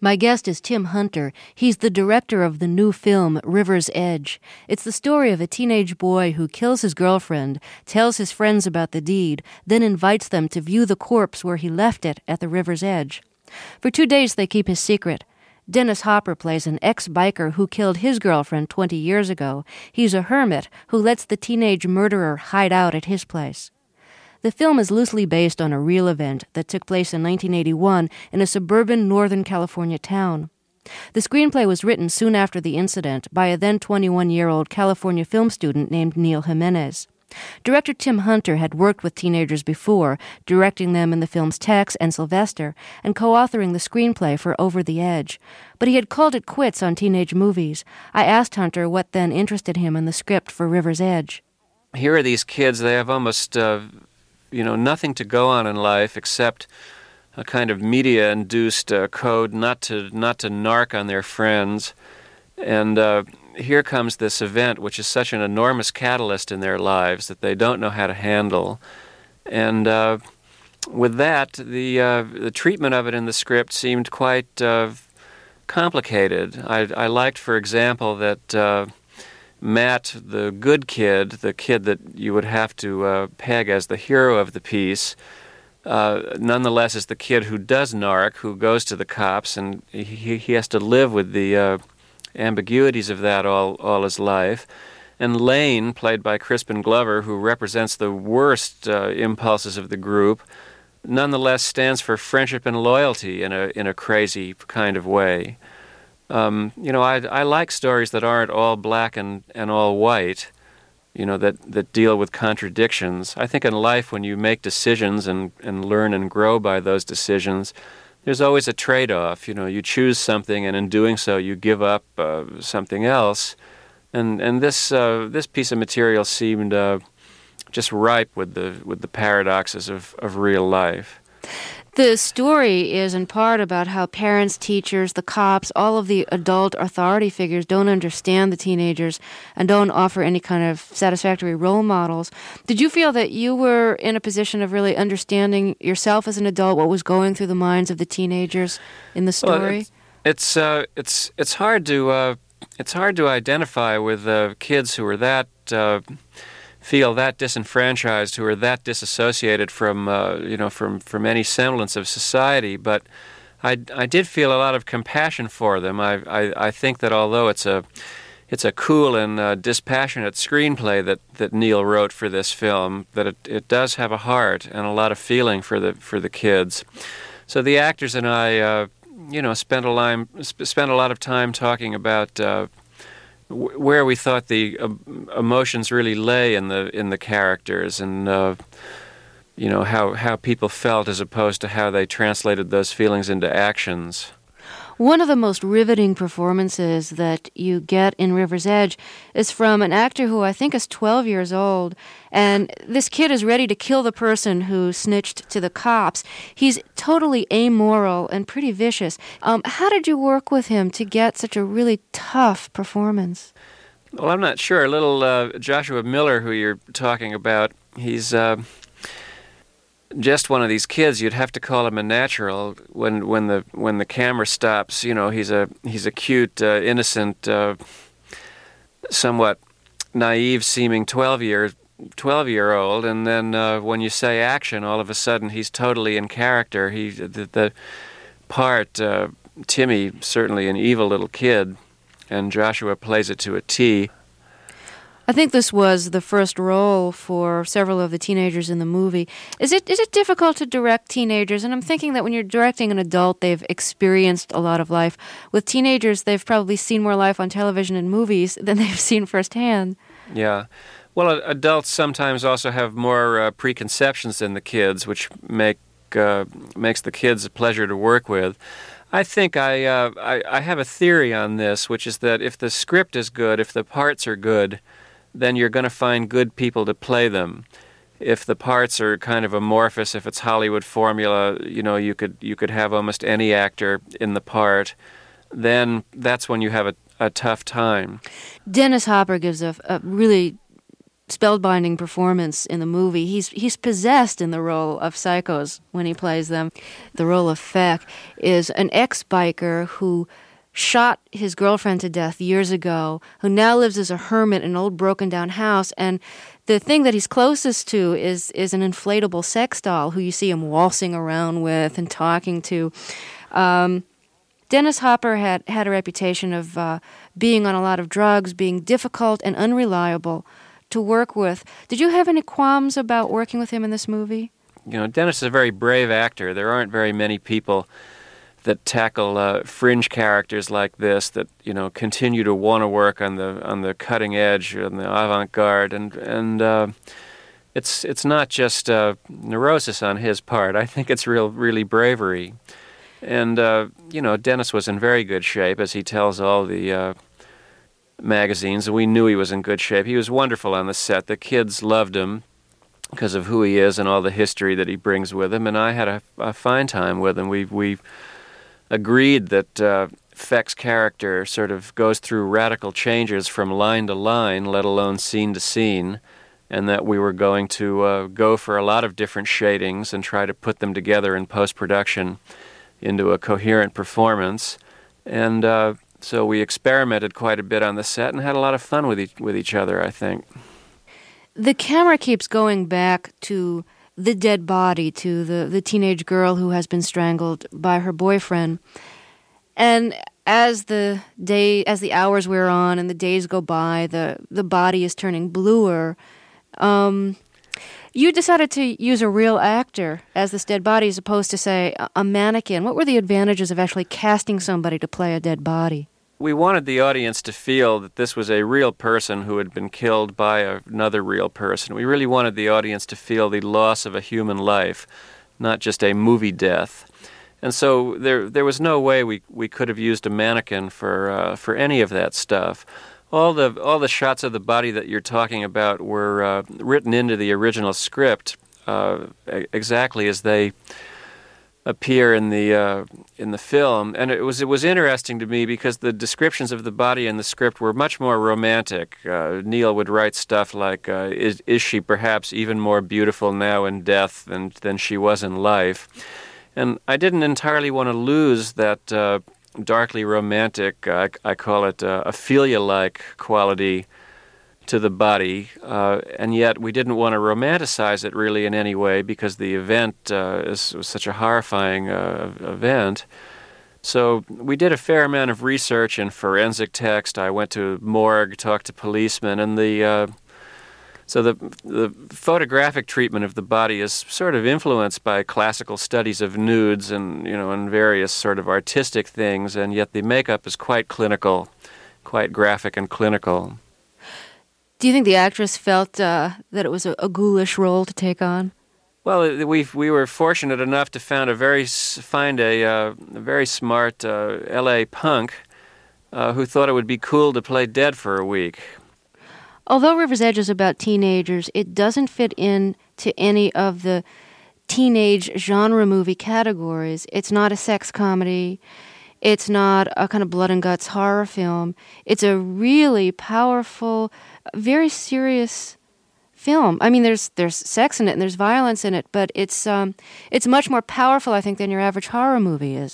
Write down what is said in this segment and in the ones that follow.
My guest is Tim Hunter. He's the director of the new film, River's Edge. It's the story of a teenage boy who kills his girlfriend, tells his friends about the deed, then invites them to view the corpse where he left it at the river's edge. For 2 days they keep his secret. Dennis Hopper plays an ex-biker who killed his girlfriend 20 years ago. He's a hermit who lets the teenage murderer hide out at his place. The film is loosely based on a real event that took place in 1981 in a suburban Northern California town. The screenplay was written soon after the incident by a then 21-year-old California film student named Neil Jimenez. Director Tim Hunter had worked with teenagers before, directing them in the films Tex and Sylvester, and co-authoring the screenplay for Over the Edge. But he had called it quits on teenage movies. I asked Hunter what then interested him in the script for River's Edge. Here are these kids, they have almost nothing to go on in life except a kind of media-induced code not to narc on their friends. And here comes this event, which is such an enormous catalyst in their lives that they don't know how to handle. And with that, the treatment of it in the script seemed quite complicated. I liked, for example, that Matt, the good kid, the kid that you would have to peg as the hero of the piece, nonetheless is the kid who does narc, who goes to the cops, and he has to live with the ambiguities of that all his life. And Lane, played by Crispin Glover, who represents the worst impulses of the group, nonetheless stands for friendship and loyalty in a crazy kind of way. I like stories that aren't all black and all white, that deal with contradictions. I think in life, when you make decisions and learn and grow by those decisions, there's always a trade-off. You choose something, and in doing so, you give up something else. And this piece of material seemed just ripe with the paradoxes of real life. The story is in part about how parents, teachers, the cops, all of the adult authority figures don't understand the teenagers and don't offer any kind of satisfactory role models. Did you feel that you were in a position of really understanding yourself as an adult, what was going through the minds of the teenagers in the story? Well, it's hard to identify with kids who are that feel that disenfranchised, who are that disassociated from any semblance of society. But I did feel a lot of compassion for them. I think that although it's a cool and dispassionate screenplay that Neil wrote for this film, that it does have a heart and a lot of feeling for the kids. So the actors and I spent a lot of time talking about where we thought the emotions really lay in the characters, and how people felt as opposed to how they translated those feelings into actions. One of the most riveting performances that you get in River's Edge is from an actor who I think is 12 years old, and this kid is ready to kill the person who snitched to the cops. He's totally amoral and pretty vicious. How did you work with him to get such a really tough performance? Well, I'm not sure. Little Joshua Miller, who you're talking about, he's just one of these kids. You'd have to call him a natural. When the camera stops, he's a cute, innocent, somewhat naive-seeming 12-year-old, and then when you say action, all of a sudden he's totally in character. The part Timmy, certainly an evil little kid, and Joshua plays it to a T. I think this was the first role for several of the teenagers in the movie. Is it difficult to direct teenagers? And I'm thinking that when you're directing an adult, they've experienced a lot of life. With teenagers, they've probably seen more life on television and movies than they've seen firsthand. Yeah. Well, adults sometimes also have more preconceptions than the kids, which makes the kids a pleasure to work with. I think I have a theory on this, which is that if the script is good, if the parts are good, then you're going to find good people to play them. If the parts are kind of amorphous, if it's Hollywood formula, you could have almost any actor in the part, then that's when you have a tough time. Dennis Hopper gives a really spellbinding performance in the movie. He's possessed in the role of Psychos when he plays them. The role of Feck is an ex-biker who shot his girlfriend to death years ago, who now lives as a hermit in an old broken-down house, and the thing that he's closest to is an inflatable sex doll who you see him waltzing around with and talking to. Dennis Hopper had a reputation of being on a lot of drugs, being difficult and unreliable to work with. Did you have any qualms about working with him in this movie? You know, Dennis is a very brave actor. There aren't very many people that tackle fringe characters like this that, you know, continue to want to work on the cutting edge, on the avant-garde, and it's not just neurosis on his part. I think it's really bravery. And, you know, Dennis was in very good shape, as he tells all the magazines, and we knew he was in good shape. He was wonderful on the set. The kids loved him because of who he is and all the history that he brings with him, and I had a fine time with him. We agreed that Feck's character sort of goes through radical changes from line to line, let alone scene to scene, and that we were going to go for a lot of different shadings and try to put them together in post-production into a coherent performance. And so we experimented quite a bit on the set and had a lot of fun with each other, I think. The camera keeps going back to the dead body, to the teenage girl who has been strangled by her boyfriend. And as the hours wear on and the days go by, the body is turning bluer. You decided to use a real actor as this dead body as opposed to, say, a mannequin. What were the advantages of actually casting somebody to play a dead body? We wanted the audience to feel that this was a real person who had been killed by another real person. We really wanted the audience to feel the loss of a human life, not just a movie death. And so there was no way we could have used a mannequin for any of that stuff. All the shots of the body that you're talking about were written into the original script exactly as they appear in the film, and it was interesting to me because the descriptions of the body in the script were much more romantic. Neil would write stuff like, "Is she perhaps even more beautiful now in death than she was in life?" And I didn't entirely want to lose that darkly romantic, I call it Ophelia-like quality to the body, and yet we didn't want to romanticize it really in any way because the event was such a horrifying event. So we did a fair amount of research and forensic text. I went to morgue, talked to policemen, and so the photographic treatment of the body is sort of influenced by classical studies of nudes and, you know, and various sort of artistic things, and yet the makeup is quite clinical, quite graphic and clinical. Do you think the actress felt that it was a ghoulish role to take on? Well, we were fortunate enough to find a very smart L.A. punk who thought it would be cool to play dead for a week. Although River's Edge is about teenagers, it doesn't fit into any of the teenage genre movie categories. It's not a sex comedy. It's not a kind of blood and guts horror film. It's a really powerful, very serious film. I mean, there's sex in it and there's violence in it, but it's much more powerful, I think, than your average horror movie is.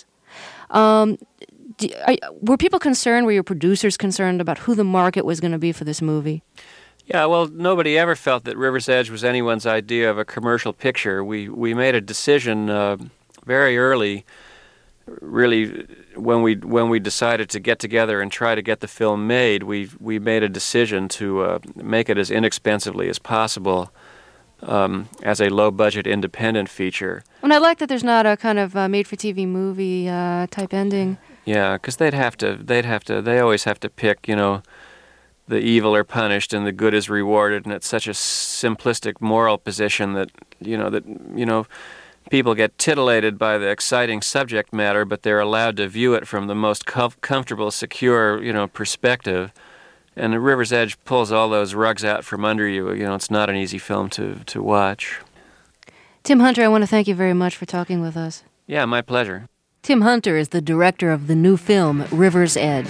Were people concerned? Were your producers concerned about who the market was going to be for this movie? Yeah, well, nobody ever felt that River's Edge was anyone's idea of a commercial picture. We made a decision very early, really, when we decided to get together and try to get the film made. We made a decision to make it as inexpensively as possible as a low-budget independent feature. And I like that there's not a kind of made-for-TV movie type ending. Yeah, because they always have to pick, you know, the evil are punished and the good is rewarded, and it's such a simplistic moral position that people get titillated by the exciting subject matter, but they're allowed to view it from the most comfortable, secure, you know, perspective. And the River's Edge pulls all those rugs out from under you. You know, it's not an easy film to watch. Tim Hunter, I want to thank you very much for talking with us. Yeah, my pleasure. Tim Hunter is the director of the new film, River's Edge.